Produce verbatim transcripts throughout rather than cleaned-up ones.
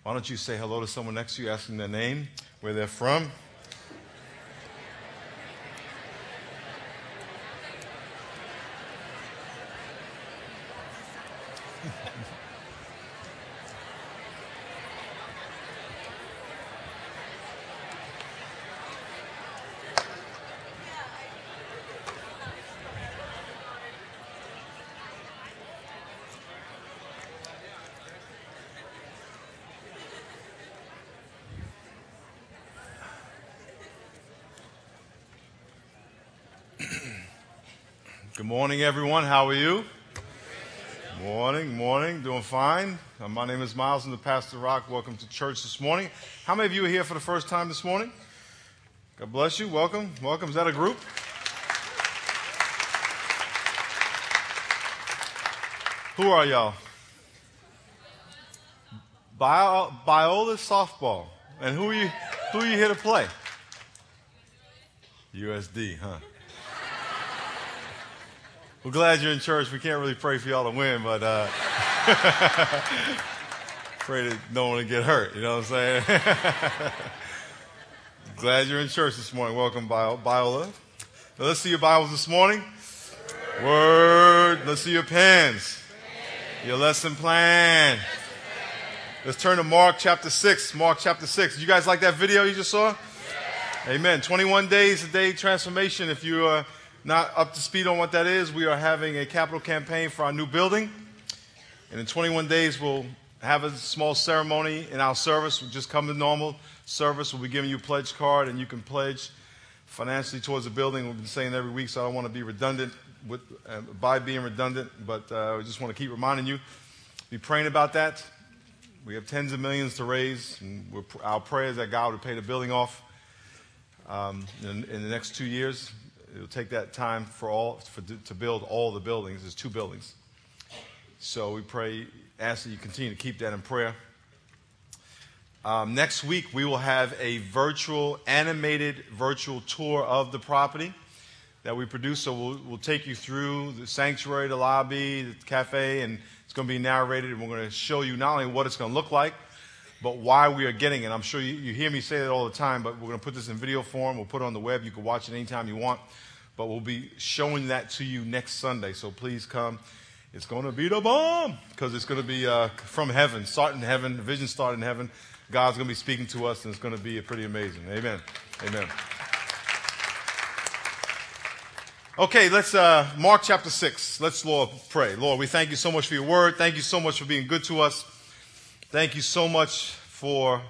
Why don't you say hello to someone next to you, asking their name, where they're from? Good morning, everyone. How are you? Morning, morning. Doing fine. Uh, my name is Miles. I'm the pastor of Rock. Welcome to church this morning. How many of you are here for the first time this morning? God bless you. Welcome. Welcome. Is that a group? Who are y'all? Bio, Biola softball. And who are you? Who are you here to play? U S D, huh? We're glad you're in church. We can't really pray for y'all to win, but uh, pray that no one will get hurt. You know what I'm saying? Glad you're in church this morning. Welcome, Biola. Now, let's see your Bibles this morning. Word. Let's see your pens. Your lesson plan. Let's turn to Mark chapter six. Mark chapter six. Did you guys like that video you just saw? Amen. twenty-one days a day transformation. If you uh, not up to speed on what that is, we are having a capital campaign for our new building. And in twenty-one days, we'll have a small ceremony in our service. We'll just come to normal service. We'll be giving you a pledge card, and you can pledge financially towards the building. We've been saying every week, so I don't want to be redundant with, uh, by being redundant, but uh, we just want to keep reminding you. Be praying about that. We have tens of millions to raise, and we're, our prayer is that God would pay the building off um, in, in the next two years. It'll take that time for all for, to build all the buildings. There's two buildings. So we pray, ask that you continue to keep that in prayer. Um, next week, we will have a virtual, animated virtual tour of the property that we produce. So we'll, we'll take you through the sanctuary, the lobby, the cafe, and it's going to be narrated. And we're going to show you not only what it's going to look like, but why we are getting it. I'm sure you, you hear me say that all the time, but we're going to put this in video form. We'll put it on the web. You can watch it anytime you want. But we'll be showing that to you next Sunday. So please come. It's going to be the bomb because it's going to be uh, from heaven, start in heaven, the vision start in heaven. God's going to be speaking to us, and it's going to be pretty amazing. Amen. Amen. Okay, let's, uh, Mark chapter six. Let's, Lord, pray. Lord, we thank you so much for your word. Thank you so much for being good to us. Thank you so much for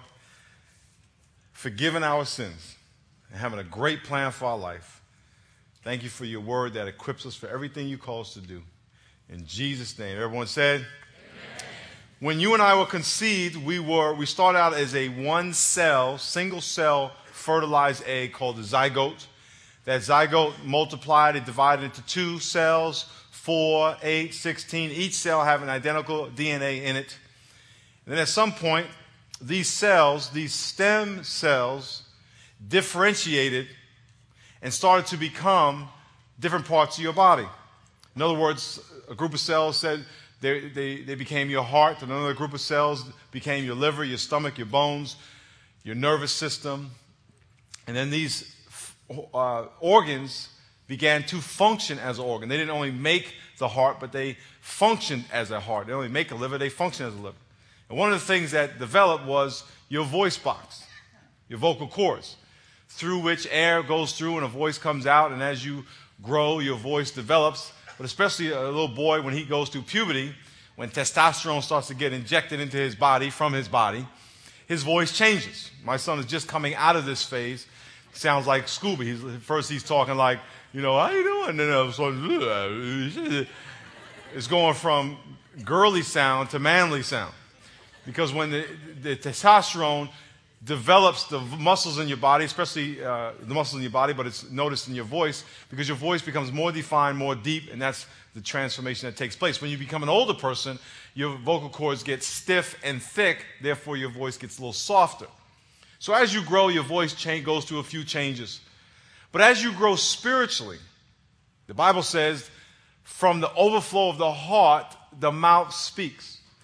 forgiving our sins and having a great plan for our life. Thank you for your word that equips us for everything you call us to do. In Jesus' name. Everyone said? Amen. When you and I were conceived, we were we started out as a one-cell, single-cell fertilized egg called the zygote. That zygote multiplied, it divided into two cells, four, eight, sixteen, each cell having identical D N A in it. And then at some point, these cells, these stem cells, differentiated and started to become different parts of your body. In other words, a group of cells said they, they, they became your heart. Another group of cells became your liver, your stomach, your bones, your nervous system. And then these uh, organs began to function as an organ. They didn't only make the heart, but they functioned as a heart. They only make a liver, they function as a liver. And one of the things that developed was your voice box, your vocal cords, through which air goes through and a voice comes out. And as you grow, your voice develops. But especially a little boy, when he goes through puberty, when testosterone starts to get injected into his body, from his body, his voice changes. My son is just coming out of this phase. Sounds like Scooby. He's, first he's talking like, you know, how you doing? And then uh, so, uh, it's going from girly sound to manly sound. Because when the, the testosterone develops the muscles in your body, especially uh, the muscles in your body, but it's noticed in your voice, because your voice becomes more defined, more deep, and that's the transformation that takes place. When you become an older person, your vocal cords get stiff and thick, therefore your voice gets a little softer. So as you grow, your voice change, goes through a few changes. But as you grow spiritually, the Bible says, from the overflow of the heart, the mouth speaks.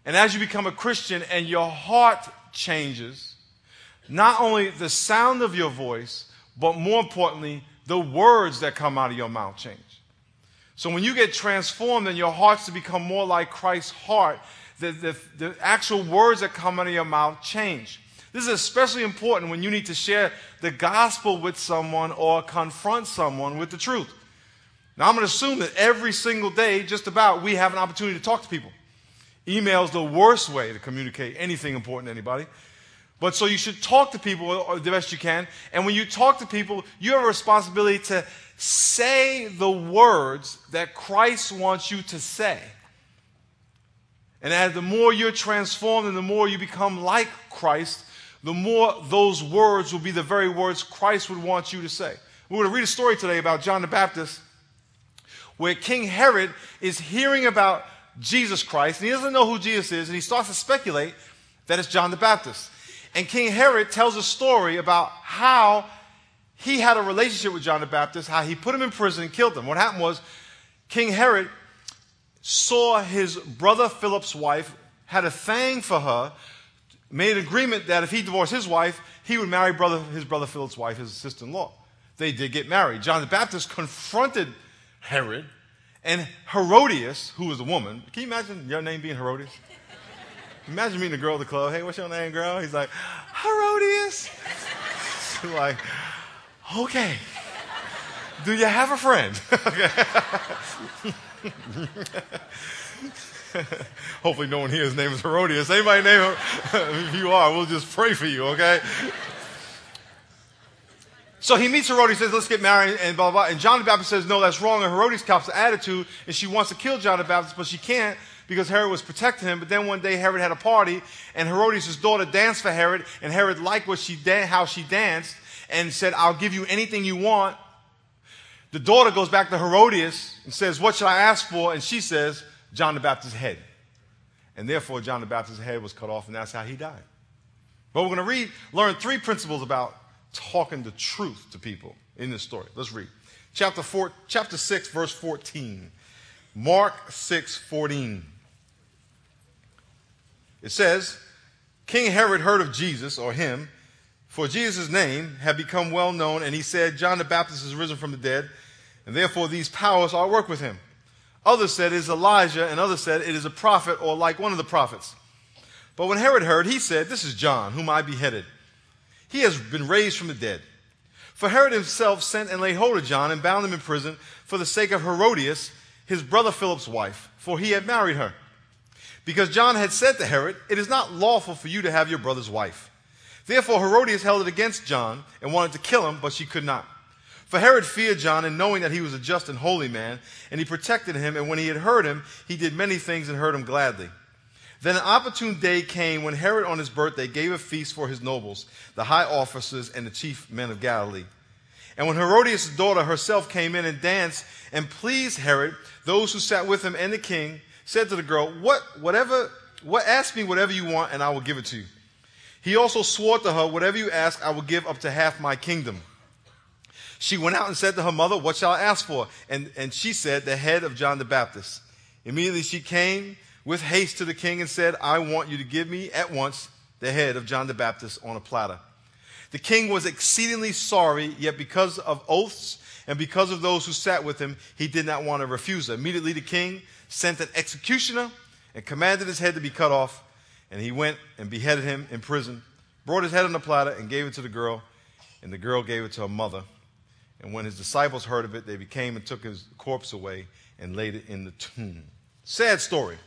And as you become a Christian and your heart changes, not only the sound of your voice, but more importantly, the words that come out of your mouth change. So when you get transformed and your hearts to become more like Christ's heart, the, the, the actual words that come out of your mouth change. This is especially important when you need to share the gospel with someone or confront someone with the truth. Now, I'm going to assume that every single day, just about, we have an opportunity to talk to people. Email is the worst way to communicate anything important to anybody. But so you should talk to people the best you can. And when you talk to people, you have a responsibility to say the words that Christ wants you to say. And as the more you're transformed and the more you become like Christ, the more those words will be the very words Christ would want you to say. We're going to read a story today about John the Baptist, where King Herod is hearing about Jesus Christ, and he doesn't know who Jesus is, and he starts to speculate that it's John the Baptist. And King Herod tells a story about how he had a relationship with John the Baptist, how he put him in prison and killed him. What happened was, King Herod saw his brother Philip's wife, had a thing for her, made an agreement that if he divorced his wife, he would marry brother, his brother Philip's wife, his sister-in-law. They did get married. John the Baptist confronted Herod, and Herodias, who was a woman. Can you imagine your name being Herodias? Imagine meeting a girl at the club. Hey, what's your name, girl? He's like, Herodias. She's like, okay. Do you have a friend? Hopefully no one here, his name is Herodias. Anybody name her? If you are, we'll just pray for you, okay? So he meets Herodias, says, let's get married, and blah, blah, blah. And John the Baptist says, no, that's wrong. And Herodias cops the attitude, and she wants to kill John the Baptist, but she can't because Herod was protecting him. But then one day Herod had a party, and Herodias' daughter danced for Herod, and Herod liked what she dan- how she danced and said, I'll give you anything you want. The daughter goes back to Herodias and says, what should I ask for? And she says, John the Baptist's head. And therefore, John the Baptist's head was cut off, and that's how he died. But we're going to read, learn three principles about talking the truth to people in this story. Let's read. Chapter four, chapter six, verse fourteen. Mark six, fourteen. It says, King Herod heard of Jesus, or him, for Jesus' name had become well known, and he said, John the Baptist is risen from the dead, and therefore these powers are at work with him. Others said it is Elijah, and others said it is a prophet or like one of the prophets. But when Herod heard, he said, this is John, whom I beheaded. He has been raised from the dead. For Herod himself sent and laid hold of John and bound him in prison for the sake of Herodias, his brother Philip's wife, for he had married her. Because John had said to Herod, it is not lawful for you to have your brother's wife. Therefore Herodias held it against John and wanted to kill him, but she could not. For Herod feared John, and knowing that he was a just and holy man, and he protected him, and when he had heard him, he did many things and heard him gladly. Then an opportune day came when Herod on his birthday gave a feast for his nobles, the high officers, and the chief men of Galilee. And when Herodias' daughter herself came in and danced and pleased Herod, those who sat with him and the king said to the girl, What, whatever, what, ask me whatever you want, and I will give it to you. He also swore to her, whatever you ask, I will give up to half my kingdom. She went out and said to her mother, what shall I ask for? And, and she said, the head of John the Baptist. Immediately she came with haste to the king and said, I want you to give me at once the head of John the Baptist on a platter. The king was exceedingly sorry, yet because of oaths and because of those who sat with him, he did not want to refuse her. Immediately the king sent an executioner and commanded his head to be cut off. And he went and beheaded him in prison, brought his head on a platter and gave it to the girl, and the girl gave it to her mother. And when his disciples heard of it, they came and took his corpse away and laid it in the tomb. Sad story.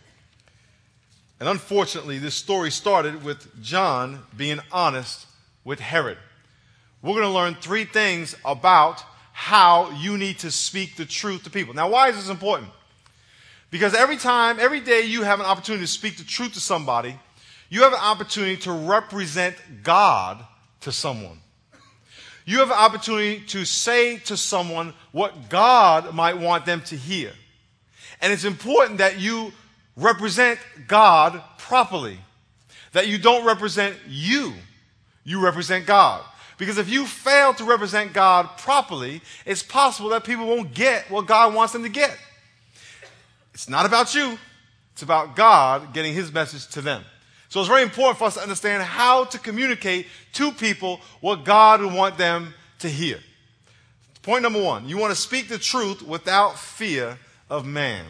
And unfortunately, this story started with John being honest with Herod. We're going to learn three things about how you need to speak the truth to people. Now, why is this important? Because every time, every day you have an opportunity to speak the truth to somebody, you have an opportunity to represent God to someone. You have an opportunity to say to someone what God might want them to hear. And it's important that you represent God properly. That you don't represent you, you represent God. Because if you fail to represent God properly, it's possible that people won't get what God wants them to get. It's not about you. It's about God getting his message to them. So it's very important for us to understand how to communicate to people what God would want them to hear. Point number one, you want to speak the truth without fear of man.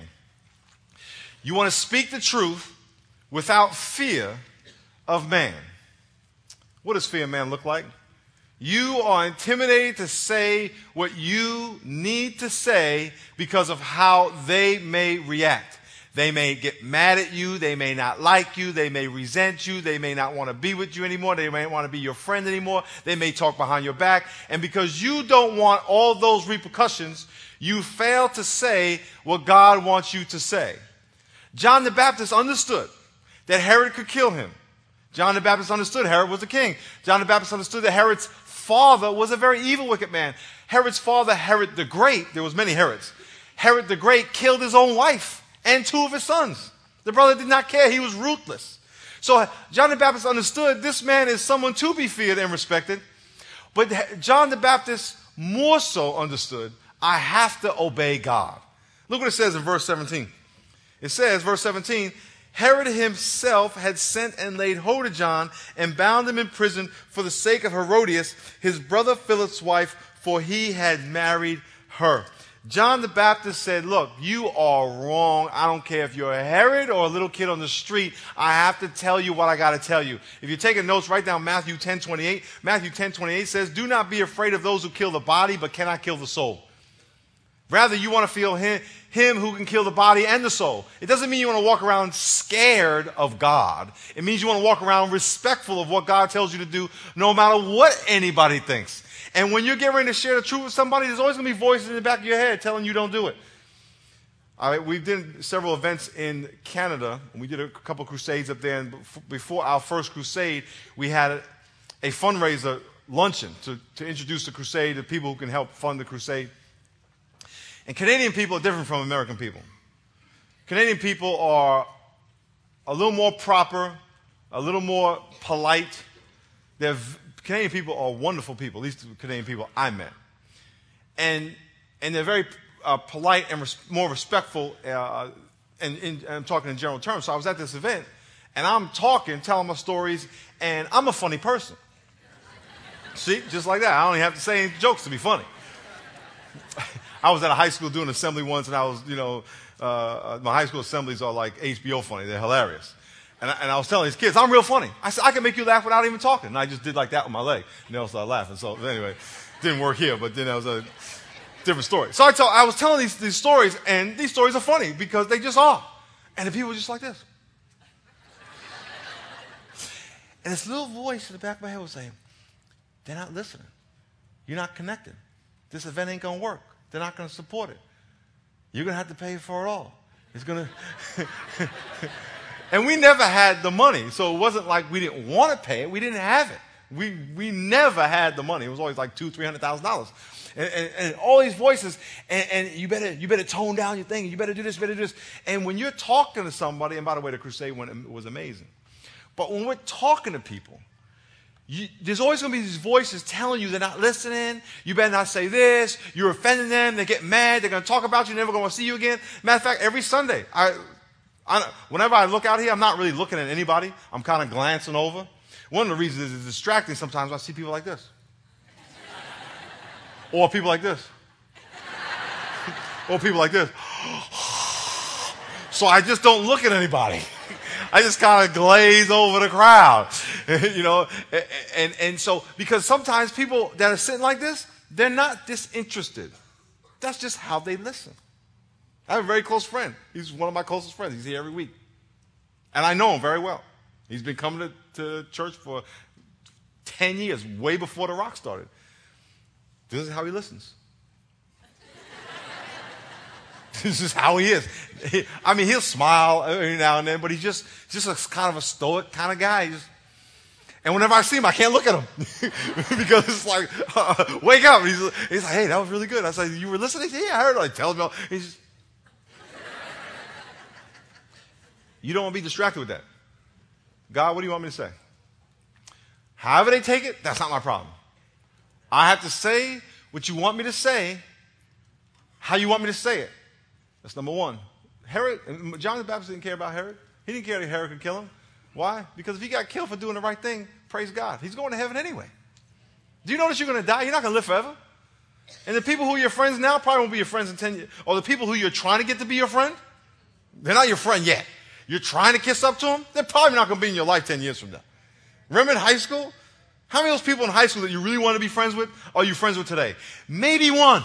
You want to speak the truth without fear of man. What does fear of man look like? You are intimidated to say what you need to say because of how they may react. They may get mad at you. They may not like you. They may resent you. They may not want to be with you anymore. They may not want to be your friend anymore. They may talk behind your back. And because you don't want all those repercussions, you fail to say what God wants you to say. John the Baptist understood that Herod could kill him. John the Baptist understood Herod was the king. John the Baptist understood that Herod's father was a very evil, wicked man. Herod's father, Herod the Great, there was many Herods. Herod the Great killed his own wife and two of his sons. The brother did not care. He was ruthless. So John the Baptist understood this man is someone to be feared and respected. But John the Baptist more so understood, I have to obey God. Look what it says in verse seventeen. It says, verse seventeen, Herod himself had sent and laid hold of John and bound him in prison for the sake of Herodias, his brother Philip's wife, for he had married her. John the Baptist said, look, you are wrong. I don't care if you're a Herod or a little kid on the street. I have to tell you what I got to tell you. If you're taking notes, write down Matthew ten twenty-eight. Matthew ten twenty-eight says, do not be afraid of those who kill the body but cannot kill the soul. Rather, you want to feel him, him who can kill the body and the soul. It doesn't mean you want to walk around scared of God. It means you want to walk around respectful of what God tells you to do, no matter what anybody thinks. And when you're getting ready to share the truth with somebody, there's always going to be voices in the back of your head telling you don't do it. All right, we did several events in Canada. We did a couple crusades up there. And before our first crusade, we had a, a fundraiser luncheon to, to introduce the crusade to people who can help fund the crusade. And Canadian people are different from American people. Canadian people are a little more proper, a little more polite. They're Canadian people are wonderful people, at least the Canadian people I met. And, and they're very uh, polite and res- more respectful, uh, and, and I'm talking in general terms. So I was at this event, and I'm talking, telling my stories, and I'm a funny person. See, just like that. I don't even have to say any jokes to be funny. I was at a high school doing assembly once, and I was, you know, uh, my high school assemblies are like H B O funny. They're hilarious. And I, and I was telling these kids, I'm real funny. I said, I can make you laugh without even talking. And I just did like that with my leg. And they all started laughing. So anyway, didn't work here, but then that was a different story. So I, tell, I was telling these, these stories, and these stories are funny because they just are. And the people were just like this. And this little voice in the back of my head was saying, they're not listening. You're not connected. This event ain't going to work. They're not going to support it. You're going to have to pay for it all. It's going to... And we never had the money, so it wasn't like we didn't want to pay it. We didn't have it. We we never had the money. It was always like two, three hundred thousand dollars, and, and, and all these voices. And, and you better you better tone down your thing. You better do this. You better do this. And when you're talking to somebody, and by the way, the crusade went, was amazing. But when we're talking to people, you, there's always going to be these voices telling you they're not listening. You better not say this. You're offending them. They get mad. They're going to talk about you. They're never going to see you again. Matter of fact, every Sunday, I. I, whenever I look out here, I'm not really looking at anybody. I'm kind of glancing over. One of the reasons is it's distracting sometimes. I see people like this. Or people like this. Or people like this. So I just don't look at anybody. I just kind of glaze over the crowd. You know, and, and so, because sometimes people that are sitting like this, they're not disinterested. That's just how they listen. I have a very close friend. He's one of my closest friends. He's here every week. And I know him very well. He's been coming to, to church for ten years, way before the rock started. This is how he listens. This is how he is. He, I mean, he'll smile every now and then, but he's just, just a kind of a stoic kind of guy. He just, and whenever I see him, I can't look at him because it's like, uh, wake up. He's, he's like, hey, that was really good. I said, you were listening? He said, yeah, I heard it. I tell him. He's just, you don't want to be distracted with that. God, what do you want me to say? However they take it, that's not my problem. I have to say what you want me to say, how you want me to say it. That's number one. Herod, John the Baptist didn't care about Herod. He didn't care that Herod could kill him. Why? Because if he got killed for doing the right thing, praise God, he's going to heaven anyway. Do you notice you're going to die? You're not going to live forever. And the people who are your friends now probably won't be your friends in ten years. Or the people who you're trying to get to be your friend, they're not your friend yet. You're trying to kiss up to them, they're probably not going to be in your life ten years from now. Remember in high school? How many of those people in high school that you really want to be friends with are you friends with today? Maybe one.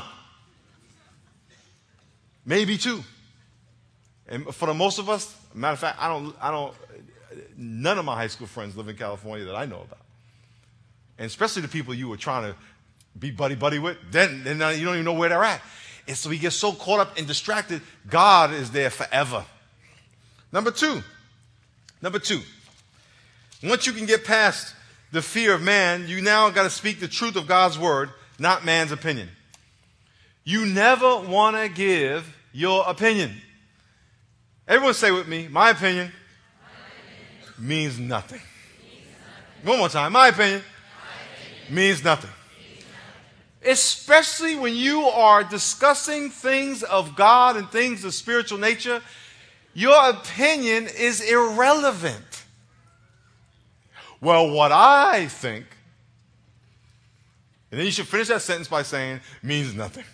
Maybe two. And for the most of us, matter of fact, I don't, I don't, none of my high school friends live in California that I know about. And especially the people you were trying to be buddy-buddy with, then, then you don't even know where they're at. And so we get so caught up and distracted, God is there forever. Number two, number two, once you can get past the fear of man, you now got to speak the truth of God's word, not man's opinion. You never want to give your opinion. Everyone say with me, my opinion, my opinion. Means nothing. Means nothing. One more time, my opinion, my opinion. Means nothing. Means nothing. Especially when you are discussing things of God and things of spiritual nature, your opinion is irrelevant. Well, what I think, and then you should finish that sentence by saying, means nothing.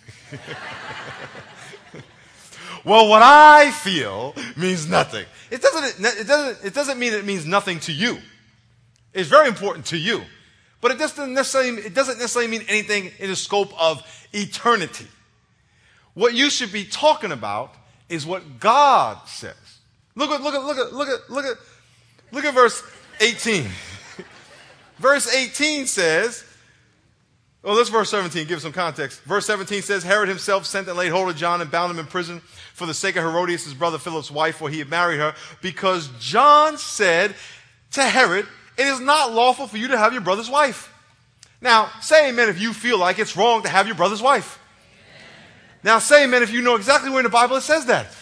Well, what I feel means nothing. It doesn't, it, doesn't, it doesn't mean it means nothing to you. It's very important to you. But it doesn't necessarily, it doesn't necessarily mean anything in the scope of eternity. What you should be talking about is what God says. Look at, look at, look at, look at, look at, look at verse eighteen. Verse eighteen says, well, let's verse seventeen, give some context. Verse seventeen says, Herod himself sent and laid hold of John and bound him in prison for the sake of Herodias, his brother Philip's wife, for he had married her, because John said to Herod, it is not lawful for you to have your brother's wife. Now, say amen if you feel like it's wrong to have your brother's wife. Now, say amen if you know exactly where in the Bible it says that.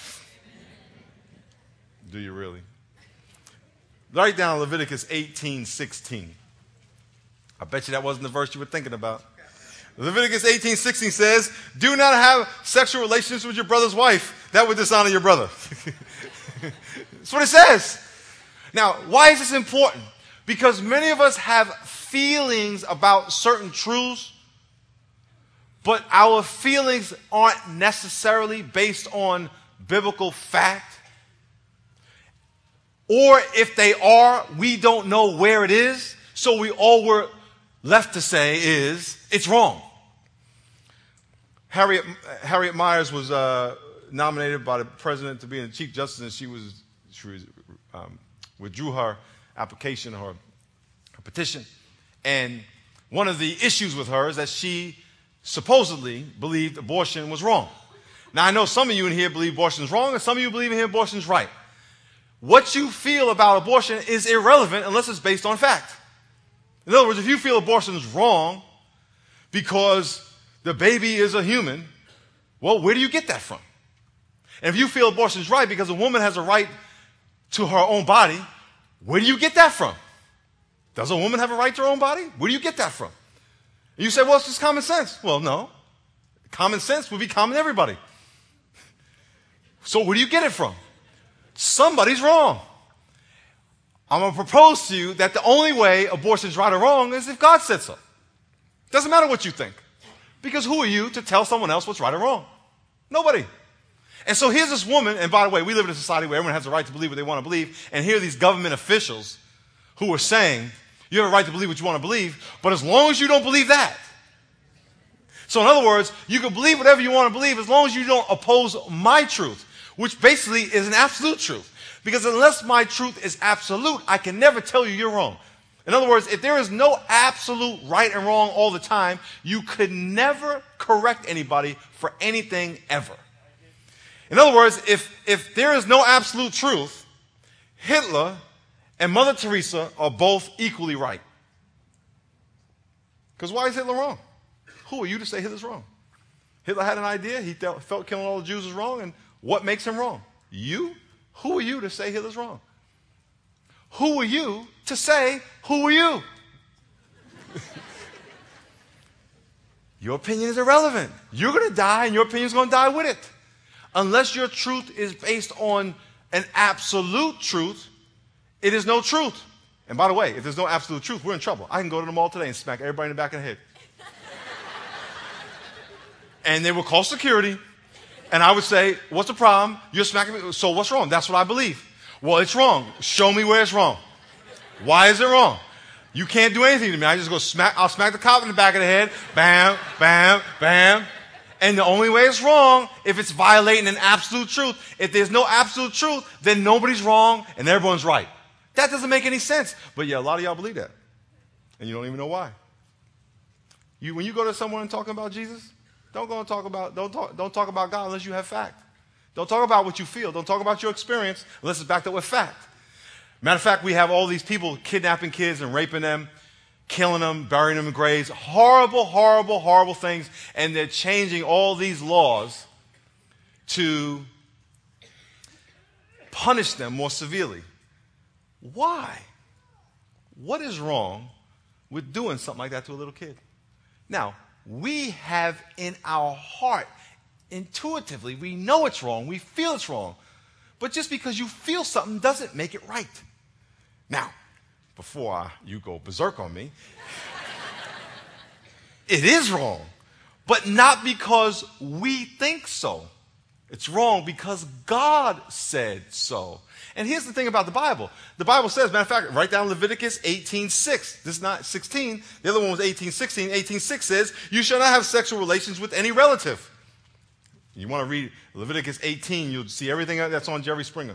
Do you really? Write down Leviticus eighteen sixteen. I bet you that wasn't the verse you were thinking about. Leviticus eighteen sixteen says, do not have sexual relations with your brother's wife. That would dishonor your brother. That's what it says. Now, why is this important? Because many of us have feelings about certain truths, but our feelings aren't necessarily based on biblical fact. Or if they are, we don't know where it is. So we all we're left to say is, it's wrong. Harriet, Harriet Myers was uh, nominated by the president to be the Chief Justice, and she was, she was um, withdrew her application, her, her petition. And one of the issues with her is that she supposedly believed abortion was wrong. Now, I know some of you in here believe abortion is wrong, and some of you believe in here abortion is right. What you feel about abortion is irrelevant unless it's based on fact. In other words, if you feel abortion is wrong because the baby is a human, well, where do you get that from? And if you feel abortion is right because a woman has a right to her own body, where do you get that from? Does a woman have a right to her own body? Where do you get that from? And you say, well, it's just common sense. Well, no. Common sense would be common to everybody. So where do you get it from? Somebody's wrong. I'm going to propose to you that the only way abortion is right or wrong is if God said so. Doesn't matter what you think. Because who are you to tell someone else what's right or wrong? Nobody. And so here's this woman, and by the way, we live in a society where everyone has the right to believe what they want to believe, and here are these government officials who are saying, you have a right to believe what you want to believe, but as long as you don't believe that. So in other words, you can believe whatever you want to believe as long as you don't oppose my truth, which basically is an absolute truth. Because unless my truth is absolute, I can never tell you you're wrong. In other words, if there is no absolute right and wrong all the time, you could never correct anybody for anything ever. In other words, if, if there is no absolute truth, Hitler and Mother Teresa are both equally right. Because why is Hitler wrong? Who are you to say Hitler's wrong? Hitler had an idea. He felt killing all the Jews was wrong. And what makes him wrong? You? Who are you to say Hitler's wrong? Who are you to say, who are you? Your opinion is irrelevant. You're going to die and your opinion is going to die with it. Unless your truth is based on an absolute truth, it is no truth. And by the way, if there's no absolute truth, we're in trouble. I can go to the mall today and smack everybody in the back of the head. And they will call security, and I would say, what's the problem? You're smacking me. So what's wrong? That's what I believe. Well, it's wrong. Show me where it's wrong. Why is it wrong? You can't do anything to me. I just go smack, I'll smack the cop in the back of the head. Bam, bam, bam. And the only way it's wrong, if it's violating an absolute truth. If there's no absolute truth, then nobody's wrong and everyone's right. That doesn't make any sense. But yeah, a lot of y'all believe that. And you don't even know why. You, when you go to someone and talking about Jesus, don't go and talk about, don't talk, don't talk about God unless you have fact. Don't talk about what you feel. Don't talk about your experience unless it's backed up with fact. Matter of fact, we have all these people kidnapping kids and raping them, killing them, burying them in graves. Horrible, horrible, horrible things. And they're changing all these laws to punish them more severely. Why? What is wrong with doing something like that to a little kid? Now, we have in our heart, intuitively, we know it's wrong, we feel it's wrong. But just because you feel something doesn't make it right. Now, before I, you go berserk on me, it is wrong, but not because we think so. It's wrong because God said so. And here's the thing about the Bible. The Bible says, matter of fact, write down Leviticus eighteen six. This is not sixteen. The other one was eighteen sixteen. eighteen six says, you shall not have sexual relations with any relative. You want to read Leviticus eighteen, you'll see everything that's on Jerry Springer.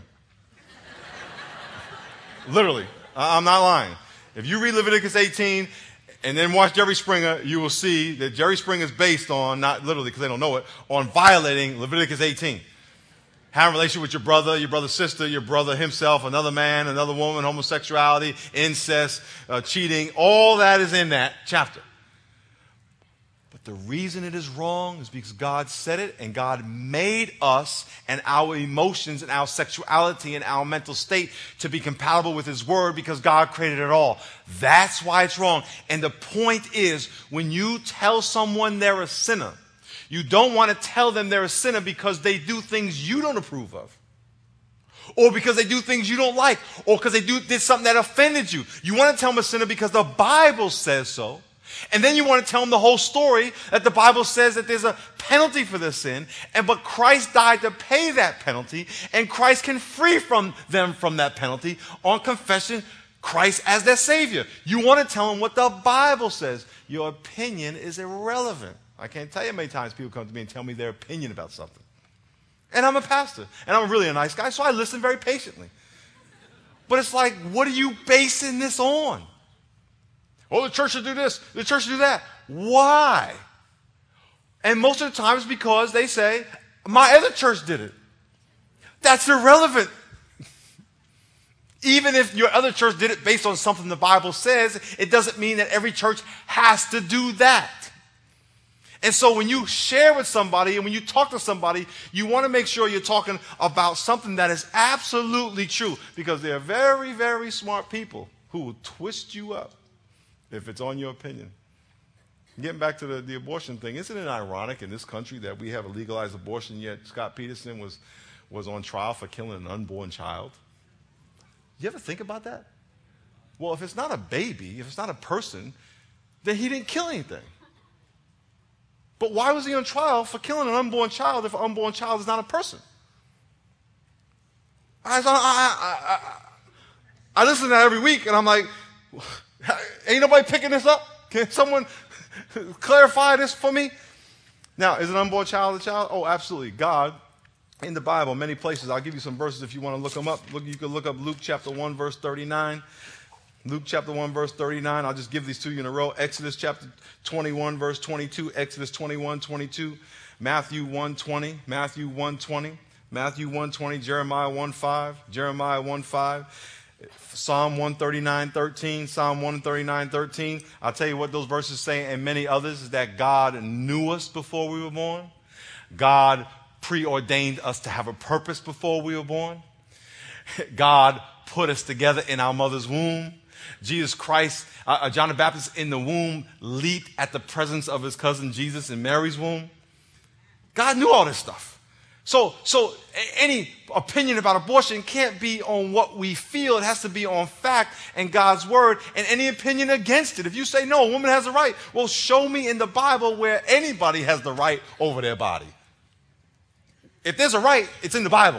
Literally. I'm not lying. If you read Leviticus eighteen and then watch Jerry Springer, you will see that Jerry Springer is based on, not literally because they don't know it, on violating Leviticus eighteen. Having a relationship with your brother, your brother's sister, your brother himself, another man, another woman, homosexuality, incest, uh, cheating, all that is in that chapter. But the reason it is wrong is because God said it, and God made us and our emotions and our sexuality and our mental state to be compatible with His Word because God created it all. That's why it's wrong. And the point is, when you tell someone they're a sinner, you don't want to tell them they're a sinner because they do things you don't approve of. Or because they do things you don't like. Or because they do, did something that offended you. You want to tell them a sinner because the Bible says so. And then you want to tell them the whole story that the Bible says that there's a penalty for their sin. And but Christ died to pay that penalty. And Christ can free from them from that penalty on confession Christ as their Savior. You want to tell them what the Bible says. Your opinion is irrelevant. I can't tell you how many times people come to me and tell me their opinion about something. And I'm a pastor. And I'm really a nice guy, so I listen very patiently. But it's like, what are you basing this on? Oh, the church should do this. The church should do that. Why? And most of the time it's because they say, my other church did it. That's irrelevant. Even if your other church did it based on something the Bible says, it doesn't mean that every church has to do that. And so when you share with somebody and when you talk to somebody, you want to make sure you're talking about something that is absolutely true. Because there are very, very smart people who will twist you up if it's on your opinion. Getting back to the, the abortion thing, isn't it ironic in this country that we have a legalized abortion, yet Scott Peterson was, was on trial for killing an unborn child? You ever think about that? Well, if it's not a baby, if it's not a person, then he didn't kill anything. But why was he on trial for killing an unborn child if an unborn child is not a person? I, I, I, I, I listen to that every week, and I'm like, ain't nobody picking this up? Can someone clarify this for me? Now, is an unborn child a child? Oh, absolutely. God, in the Bible, many places, I'll give you some verses if you want to look them up. Look, you can look up Luke chapter one, verse thirty-nine. Luke chapter one, verse thirty-nine. I'll just give these to you in a row. Exodus chapter twenty-one, verse twenty-two. Exodus twenty-one, twenty-two. Matthew one, twenty. Matthew one, twenty. Matthew one, twenty. Jeremiah one, five. Jeremiah one, five. Psalm one thirty-nine, thirteen. Psalm one thirty-nine, thirteen. I'll tell you what those verses say, and many others, is that God knew us before we were born. God preordained us to have a purpose before we were born. God put us together in our mother's womb. Jesus Christ, uh, John the Baptist in the womb leaped at the presence of his cousin Jesus in Mary's womb. God knew all this stuff. So, so any opinion about abortion can't be on what we feel. It has to be on fact and God's word, and any opinion against it. If you say, no, a woman has a right, well, show me in the Bible where anybody has the right over their body. If there's a right, it's in the Bible.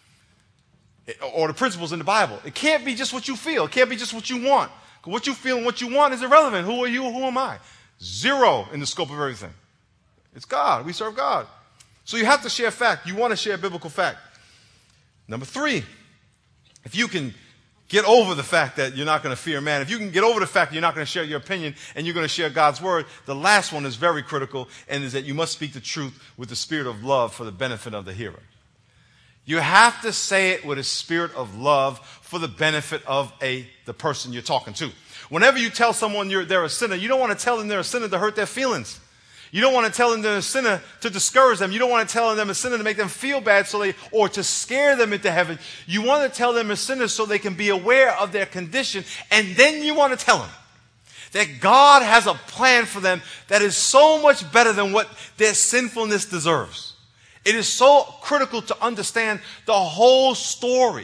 Or the principles in the Bible. It can't be just what you feel. It can't be just what you want. What you feel and what you want is irrelevant. Who are you? Who am I? Zero in the scope of everything. It's God. We serve God. So you have to share fact. You want to share biblical fact. Number three, if you can get over the fact that you're not going to fear man, if you can get over the fact that you're not going to share your opinion and you're going to share God's word, the last one is very critical, and is that you must speak the truth with the spirit of love for the benefit of the hearer. You have to say it with a spirit of love for the benefit of a the person you're talking to. Whenever you tell someone you're, they're a sinner, you don't want to tell them they're a sinner to hurt their feelings. You don't want to tell them they're a sinner to discourage them. You don't want to tell them a sinner to make them feel bad so they, or to scare them into heaven. You want to tell them a sinner so they can be aware of their condition. And then you want to tell them that God has a plan for them that is so much better than what their sinfulness deserves. It is so critical to understand the whole story.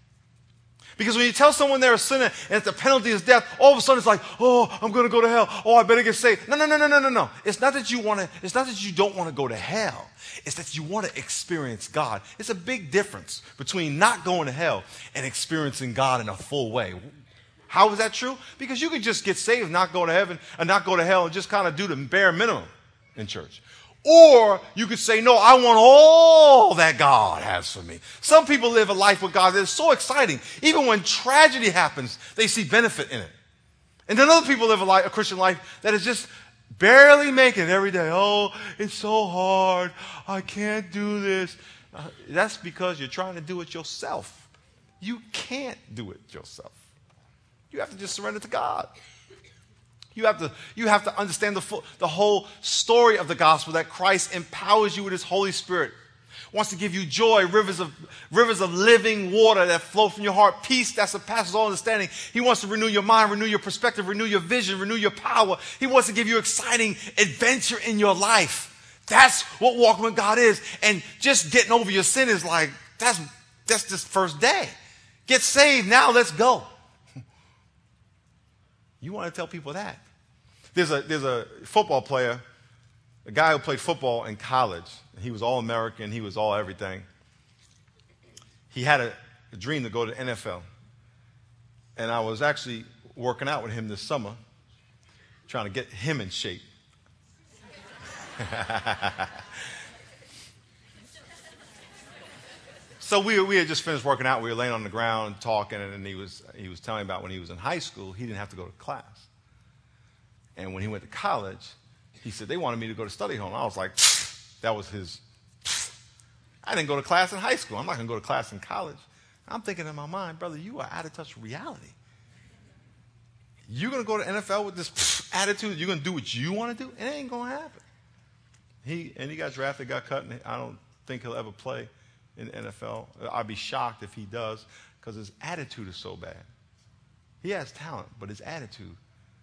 Because when you tell someone they're a sinner and that the penalty is death, all of a sudden it's like, oh, I'm going to go to hell. Oh, I better get saved. No, no, no, no, no, no, no. It's not that you want to, it's not that you don't want to go to hell. It's that you want to experience God. It's a big difference between not going to hell and experiencing God in a full way. How is that true? Because you could just get saved, not go to heaven, and not go to hell, and just kind of do the bare minimum in church. Or you could say, no, I want all that God has for me. Some people live a life with God that is so exciting. Even when tragedy happens, they see benefit in it. And then other people live a, life, a Christian life that is just barely making it every day. Oh, it's so hard. I can't do this. Uh, that's because you're trying to do it yourself. You can't do it yourself. You have to just surrender to God. You have to, you have to understand the, full, the whole story of the gospel, that Christ empowers you with his Holy Spirit, wants to give you joy, rivers of, rivers of living water that flow from your heart, peace that surpasses all understanding. He wants to renew your mind, renew your perspective, renew your vision, renew your power. He wants to give you exciting adventure in your life. That's what walking with God is. And just getting over your sin is like, that's, that's just first day. Get saved, now let's go. You want to tell people that. There's a, there's a football player, a guy who played football in college. He was all American. He was all everything. He had a, a dream to go to the N F L. And I was actually working out with him this summer, trying to get him in shape. So we, we had just finished working out. We were laying on the ground talking, and he was, he was telling me about when he was in high school, he didn't have to go to class. And when he went to college, he said, they wanted me to go to study hall. I was like, that was his, I didn't go to class in high school. I'm not going to go to class in college. I'm thinking in my mind, brother, you are out of touch with reality. You're going to go to N F L with this attitude? You're going to do what you want to do? It ain't going to happen. He, and he got drafted, got cut, and I don't think he'll ever play in the N F L. I'd be shocked if he does, because his attitude is so bad. He has talent, but his attitude.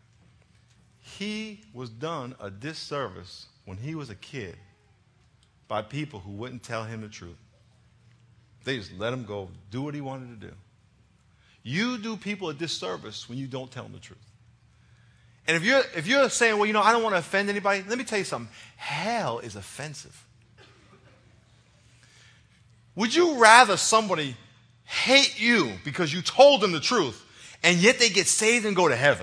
He was done a disservice when he was a kid by people who wouldn't tell him the truth. They just let him go, do what he wanted to do. You do people a disservice when you don't tell them the truth. And if you're, if you're saying, well, you know, I don't want to offend anybody, let me tell you something. Hell is offensive. Would you rather somebody hate you because you told them the truth, and yet they get saved and go to heaven?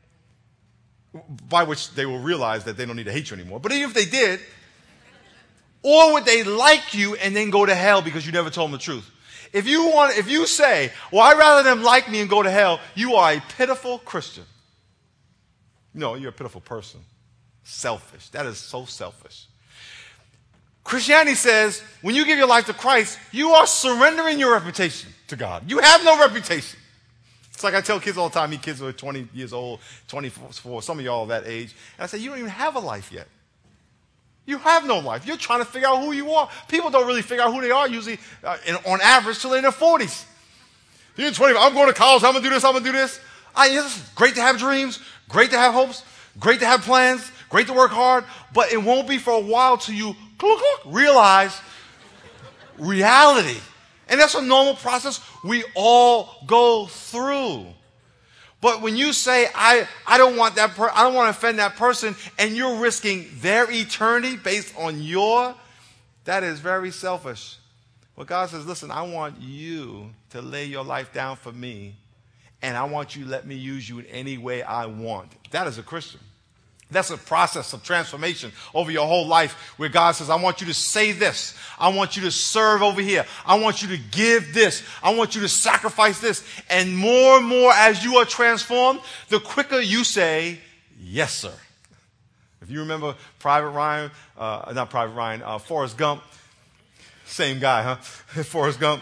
By which they will realize that they don't need to hate you anymore. But even if they did, or would they like you and then go to hell because you never told them the truth? If you want, if you say, well, I'd rather them like me and go to hell, you are a pitiful Christian. No, you're a pitiful person. Selfish. That is so selfish. Christianity says, when you give your life to Christ, you are surrendering your reputation to God. You have no reputation. It's like I tell kids all the time, me kids who are twenty years old, twenty-four, some of y'all are that age. And I say, you don't even have a life yet. You have no life. You're trying to figure out who you are. People don't really figure out who they are usually, uh, in, on average, till they're in their forties. You're twenty, I'm going to college, I'm going to do this, I'm going to do this. I, it's great to have dreams, great to have hopes, great to have plans, great to work hard, but it won't be for a while till you realize reality. And that's a normal process we all go through. But when you say, I, I don't want that per- I don't want to offend that person, and you're risking their eternity based on your, that is very selfish. Well, God says, listen, I want you to lay your life down for me, and I want you to let me use you in any way I want. That is a Christian. That's a process of transformation over your whole life where God says, I want you to say this. I want you to serve over here. I want you to give this. I want you to sacrifice this. And more and more as you are transformed, the quicker you say, yes, sir. If you remember Private Ryan, uh, not Private Ryan, uh, Forrest Gump, same guy, huh? Forrest Gump.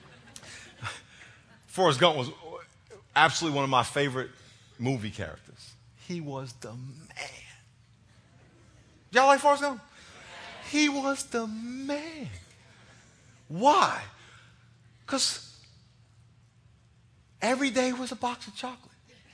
Forrest Gump was absolutely one of my favorite movie characters. He was the man. Y'all like Forrest Gump? He was the man. Why? Because every day was a box of chocolate.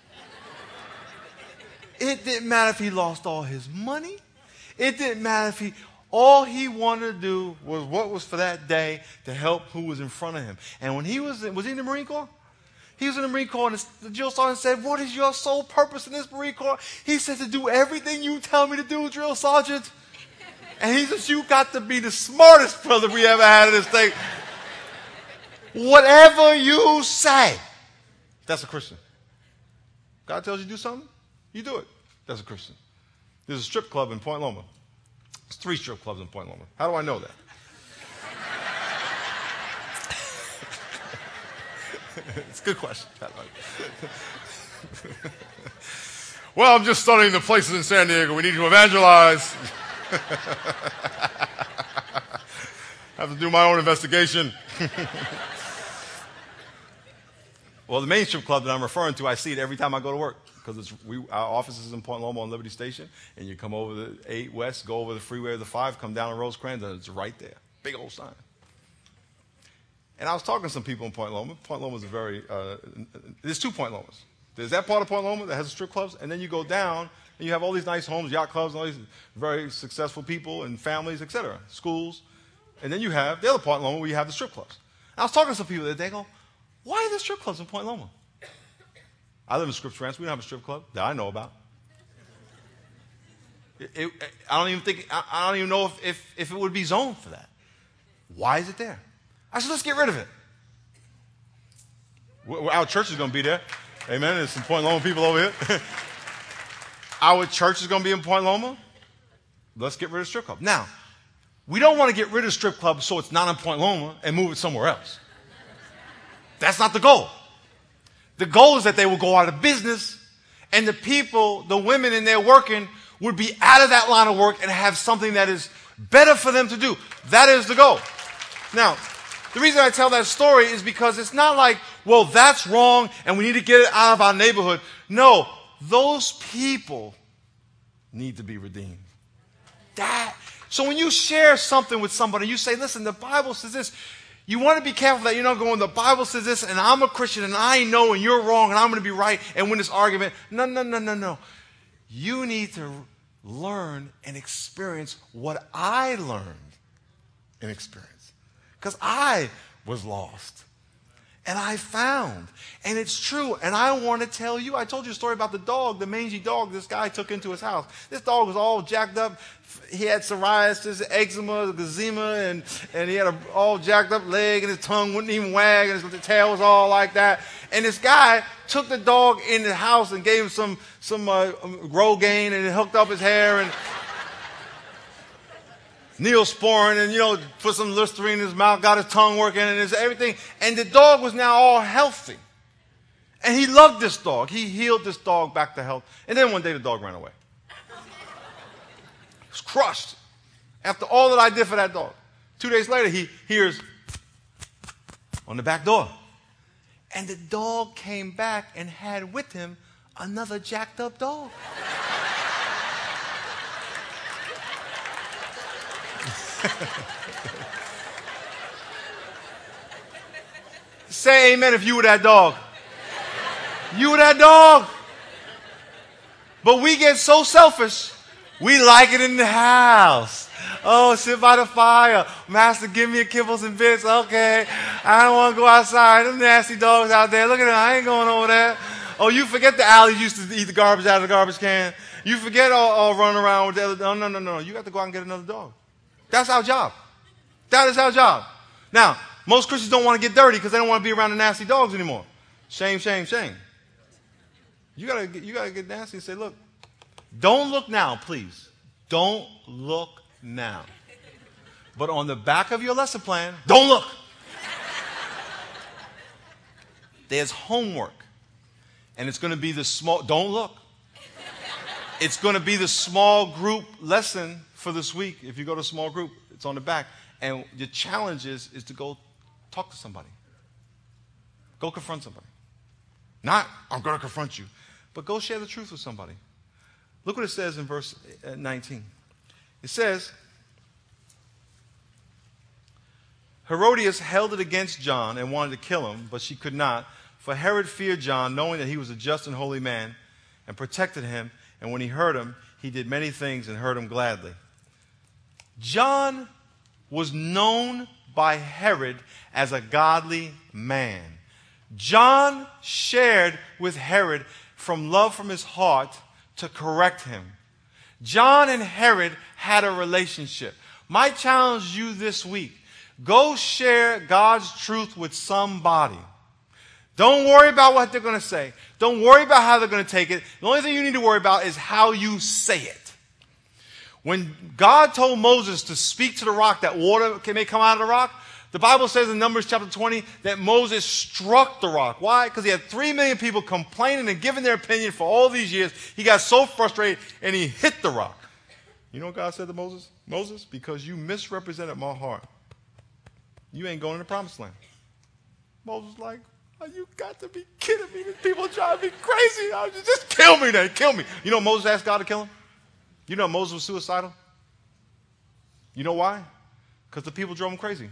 It didn't matter if he lost all his money. It didn't matter if he, all he wanted to do was what was for that day to help who was in front of him. And when he was, was he in the Marine Corps? He was in the Marine Corps, and the drill sergeant said, what is your sole purpose in this Marine Corps? He said, to do everything you tell me to do, drill sergeant. And he says, you got to be the smartest brother we ever had in this thing. Whatever you say, that's a Christian. God tells you to do something, you do it. That's a Christian. There's a strip club in Point Loma. There's three strip clubs in Point Loma. How do I know that? It's a good question. Well, I'm just studying the places in San Diego we need to evangelize. Have to do my own investigation. Well, the main strip club that I'm referring to, I see it every time I go to work because it's we, our office is in Point Loma on Liberty Station, and you come over the eight West, go over the freeway of the five, come down to Rosecrans, and it's right there. Big old sign. And I was talking to some people in Point Loma. Point Loma is a very, uh, there's two Point Lomas. There's that part of Point Loma that has the strip clubs, and then you go down, and you have all these nice homes, yacht clubs, and all these very successful people and families, et cetera, schools. And then you have the other Point Loma where you have the strip clubs. And I was talking to some people that they go, why are there strip clubs in Point Loma? I live in Scripps Ranch. We don't have a strip club that I know about. It, it, I don't even think, I, I don't even know if, if, if it would be zoned for that. Why is it there? I said, let's get rid of it. Our church is going to be there. Amen. There's some Point Loma people over here. Our church is going to be in Point Loma. Let's get rid of strip club. Now, we don't want to get rid of strip club so it's not in Point Loma and move it somewhere else. That's not the goal. The goal is that they will go out of business and the people, the women in there working, would be out of that line of work and have something that is better for them to do. That is the goal. Now, the reason I tell that story is because it's not like, well, that's wrong and we need to get it out of our neighborhood. No, those people need to be redeemed. That. So when you share something with somebody, you say, listen, the Bible says this. You want to be careful that you're not going, the Bible says this, and I'm a Christian, and I know, and you're wrong, and I'm going to be right, and win this argument. No, no, no, no, no. You need to learn and experience what I learned and experienced. Because I was lost. And I found. And it's true. And I want to tell you, I told you a story about the dog, the mangy dog this guy took into his house. This dog was all jacked up. He had psoriasis, eczema, eczema, and, and he had an all jacked up leg, and his tongue wouldn't even wag, and his tail was all like that. And this guy took the dog in the house and gave him some, some uh, Rogaine, and hooked up his hair, and Neosporin, and, you know, put some Listerine in his mouth, got his tongue working, and his everything. And the dog was now all healthy. And he loved this dog. He healed this dog back to health. And then one day the dog ran away. He was crushed after all that I did for that dog. Two days later, he hears on the back door. And the dog came back and had with him another jacked up dog. Say amen if you were that dog. You were that dog. But we get so selfish, we like it in the house. Oh, sit by the fire. Master, give me a kibbles and bits. Okay. I don't want to go outside. Them nasty dogs out there. Look at them. I ain't going over there. Oh, you forget the alleys used to eat the garbage out of the garbage can. You forget all, all running around with the other. No, no, no, no. You got to go out and get another dog. That's our job. That is our job. Now, most Christians don't want to get dirty because they don't want to be around the nasty dogs anymore. Shame, shame, shame. You gotta, get, you gotta get nasty and say, look, don't look now, please. Don't look now. But on the back of your lesson plan, don't look. There's homework. And it's going to be the small, don't look. It's going to be the small group lesson for this week. If you go to a small group, it's on the back. And the challenge is, is to go talk to somebody. Go confront somebody. Not, I'm going to confront you. But go share the truth with somebody. Look what it says in verse nineteen. It says, Herodias held it against John and wanted to kill him, but she could not. For Herod feared John, knowing that he was a just and holy man, and protected him. And when he heard him, he did many things and heard him gladly. John was known by Herod as a godly man. John shared with Herod from love from his heart to correct him. John and Herod had a relationship. My challenge you this week, go share God's truth with somebody. Don't worry about what they're going to say. Don't worry about how they're going to take it. The only thing you need to worry about is how you say it. When God told Moses to speak to the rock that water may come out of the rock, the Bible says in Numbers chapter twenty that Moses struck the rock. Why? Because he had three million people complaining and giving their opinion for all these years. He got so frustrated and he hit the rock. You know what God said to Moses? Moses, because you misrepresented my heart, you ain't going to the promised land. Moses was like, oh, you got to be kidding me. These people drive me crazy. I just, just kill me then. Kill me. You know Moses asked God to kill him? You know Moses was suicidal? You know why? Because the people drove him crazy.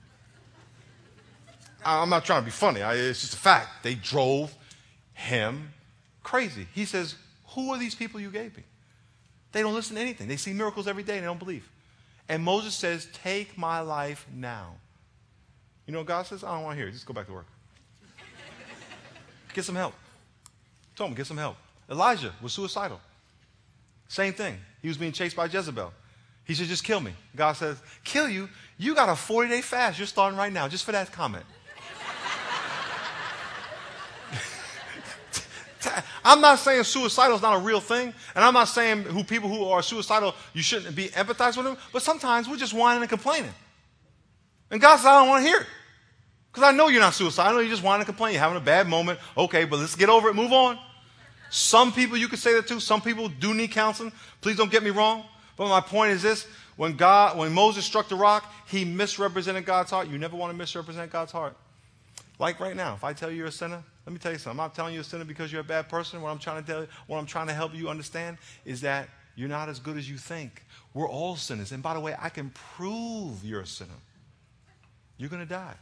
I'm not trying to be funny. I, it's just a fact. They drove him crazy. He says, who are these people you gave me? They don't listen to anything. They see miracles every day and they don't believe. And Moses says, take my life now. You know what God says? I don't want to hear it. Just go back to work. Get some help. Told him, get some help. Elijah was suicidal. Same thing. He was being chased by Jezebel. He said, just kill me. God says, kill you? You got a forty-day fast. You're starting right now, just for that comment. I'm not saying suicidal is not a real thing, and I'm not saying who people who are suicidal, you shouldn't be empathized with them, but sometimes we're just whining and complaining. And God says, I don't want to hear it. Because I know you're not suicidal. I know you're just whining and complaining. You're having a bad moment. Okay, but let's get over it, move on. Some people you could say that to. Some people do need counseling. Please don't get me wrong. But my point is this. When God, when Moses struck the rock, he misrepresented God's heart. You never want to misrepresent God's heart. Like right now, if I tell you you're a sinner, let me tell you something. I'm not telling you a sinner because you're a bad person. What I'm trying to tell you, what I'm trying to help you understand is that you're not as good as you think. We're all sinners. And by the way, I can prove you're a sinner. You're going to die.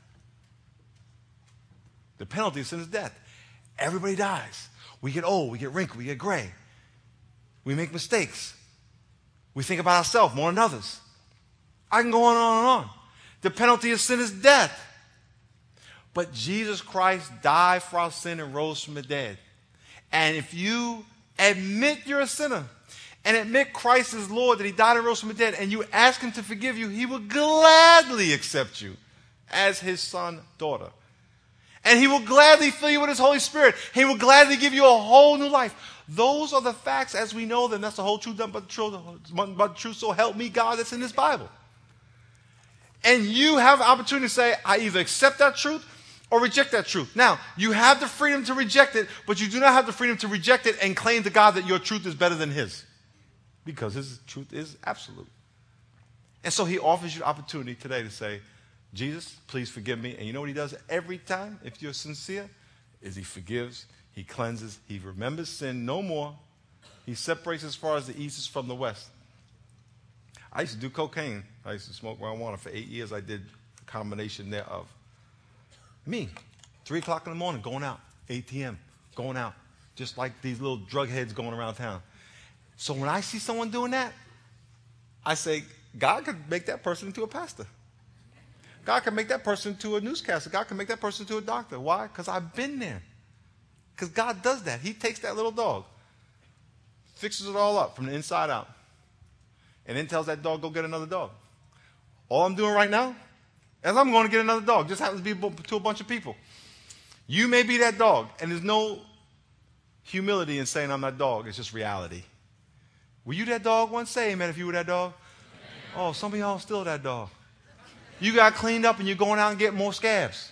The penalty of sin is death. Everybody dies. We get old, we get wrinkled, we get gray. We make mistakes. We think about ourselves more than others. I can go on and on and on. The penalty of sin is death. But Jesus Christ died for our sin and rose from the dead. And if you admit you're a sinner and admit Christ is Lord, that he died and rose from the dead, and you ask him to forgive you, he will gladly accept you as his son, daughter. And he will gladly fill you with his Holy Spirit. He will gladly give you a whole new life. Those are the facts as we know them. That's the whole truth, but the truth, but the truth, so help me God, that's in this Bible. And you have an opportunity to say, I either accept that truth or reject that truth. Now, you have the freedom to reject it, but you do not have the freedom to reject it and claim to God that your truth is better than his. Because his truth is absolute. And so he offers you the opportunity today to say, Jesus, please forgive me. And you know what he does every time, if you're sincere, is he forgives, he cleanses, he remembers sin no more. He separates as far as the east is from the west. I used to do cocaine. I used to smoke marijuana for eight years. I did a combination thereof. Me, three o'clock in the morning, going out, A T M, going out, just like these little drug heads going around town. So when I see someone doing that, I say, God could make that person into a pastor. God can make that person into a newscaster. God can make that person into a doctor. Why? Because I've been there. Because God does that. He takes that little dog, fixes it all up from the inside out, and then tells that dog, go get another dog. All I'm doing right now is I'm going to get another dog. Just happens to be to a bunch of people. You may be that dog, and there's no humility in saying I'm that dog. It's just reality. Were you that dog once? Say amen if you were that dog. Oh, some of y'all still that dog. You got cleaned up and you're going out and getting more scabs.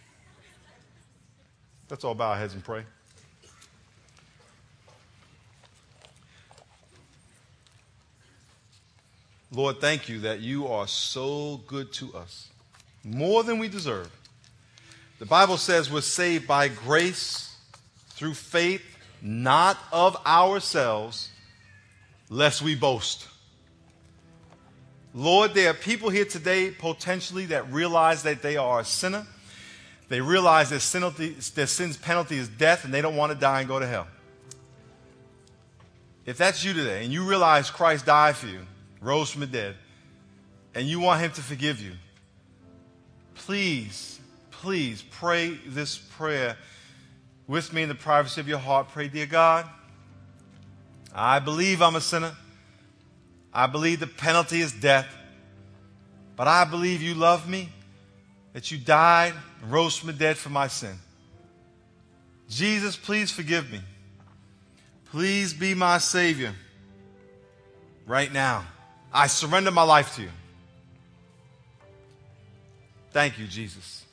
Let's all bow our heads and pray. Lord, thank you that you are so good to us, more than we deserve. The Bible says we're saved by grace through faith, not of ourselves, lest we boast. Lord, there are people here today potentially that realize that they are a sinner. They realize their, sin, their sin's penalty is death, and they don't want to die and go to hell. If that's you today, and you realize Christ died for you, rose from the dead, and you want him to forgive you, please, please pray this prayer with me in the privacy of your heart. Pray, dear God, I believe I'm a sinner. I believe the penalty is death. But I believe you love me, that you died and rose from the dead for my sin. Jesus, please forgive me. Please be my Savior right now. I surrender my life to you. Thank you, Jesus.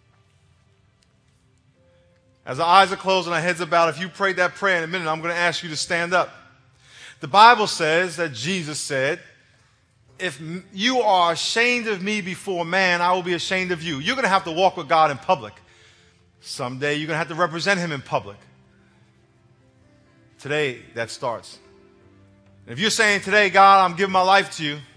As our eyes are closed and our heads are bowed, if you prayed that prayer in a minute, I'm going to ask you to stand up. The Bible says that Jesus said, if you are ashamed of me before man, I will be ashamed of you. You're going to have to walk with God in public. Someday you're going to have to represent him in public. Today, that starts. If you're saying today, God, I'm giving my life to you,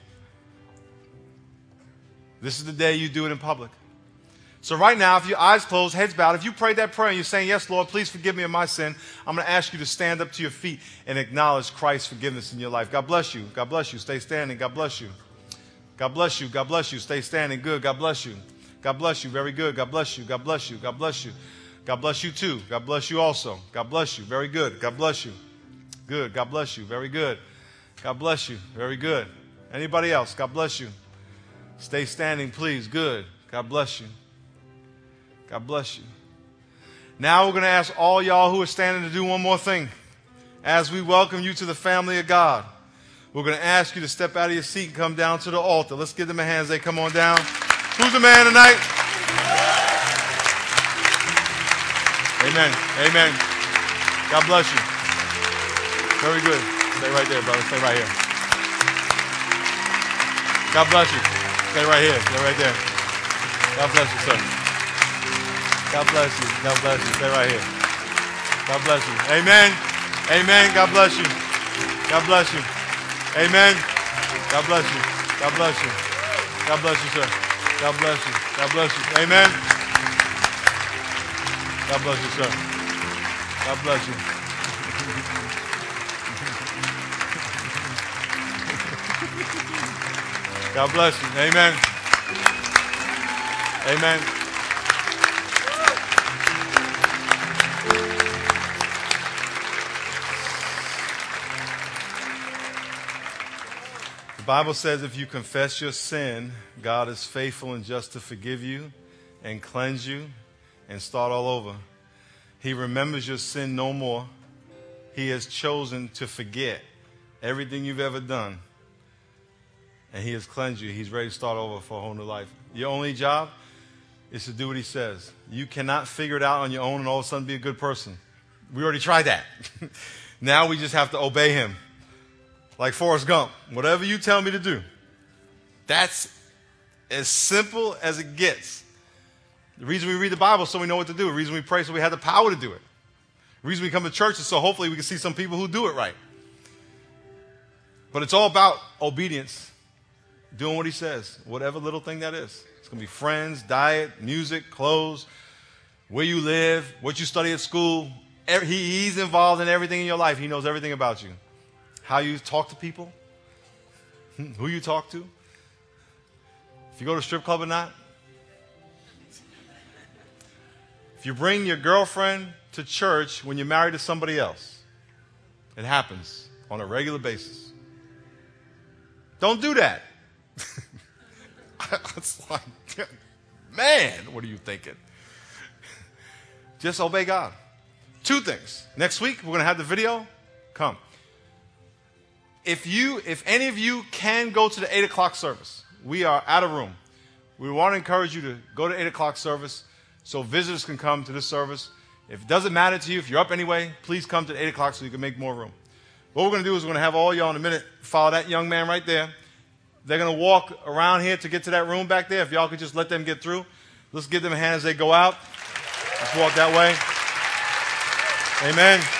this is the day you do it in public. So right now, if your eyes closed, heads bowed, if you prayed that prayer and you're saying, yes, Lord, please forgive me of my sin, I'm going to ask you to stand up to your feet and acknowledge Christ's forgiveness in your life. God bless you. God bless you. Stay standing. God bless you. God bless you. God bless you. Stay standing. Good. God bless you. God bless you. Very good. God bless you. God bless you. God bless you. God bless you too. God bless you also. God bless you. Very good. God bless you. Good. God bless you. Very good. God bless you. Very good. Anybody else? God bless you. Stay standing, please. Good. God bless you. God bless you. Now we're going to ask all y'all who are standing to do one more thing. As we welcome you to the family of God, we're going to ask you to step out of your seat and come down to the altar. Let's give them a hand as they come on down. Who's the man tonight? Amen. Amen. God bless you. Very good. Stay right there, brother. Stay right here. God bless you. Stay right here. Stay right there. God bless you, sir. God bless you. God bless you. Stay right here. God bless you. Amen. Amen. God bless you. God bless you. Amen. God bless you. God bless you. God bless you, sir. God bless you. God bless you. Amen. God bless you, sir. God bless you. God bless you. Amen. Amen. The Bible says if you confess your sin, God is faithful and just to forgive you and cleanse you and start all over. He remembers your sin no more. He has chosen to forget everything you've ever done. And he has cleansed you. He's ready to start over for a whole new life. Your only job is to do what he says. You cannot figure it out on your own and all of a sudden be a good person. We already tried that. Now we just have to obey him. Like Forrest Gump. Whatever you tell me to do. That's as simple as it gets. The reason we read the Bible is so we know what to do. The reason we pray is so we have the power to do it. The reason we come to church is so hopefully we can see some people who do it right. But it's all about obedience. Doing what he says. Whatever little thing that is. It's going to be friends, diet, music, clothes, where you live, what you study at school. He, he's involved in everything in your life. He knows everything about you. How you talk to people. Who you talk to. If you go to a strip club or not. If you bring your girlfriend to church when you're married to somebody else. It happens on a regular basis. Don't do that. It's like, man, what are you thinking? Just obey God. Two things. Next week, we're going to have the video. Come. If you, if any of you can go to the eight o'clock service, we are out of room. We want to encourage you to go to eight o'clock service so visitors can come to this service. If it doesn't matter to you, if you're up anyway, please come to eight o'clock so you can make more room. What we're going to do is we're going to have all y'all in a minute follow that young man right there. They're going to walk around here to get to that room back there. If y'all could just let them get through. Let's give them a hand as they go out. Let's walk that way. Amen.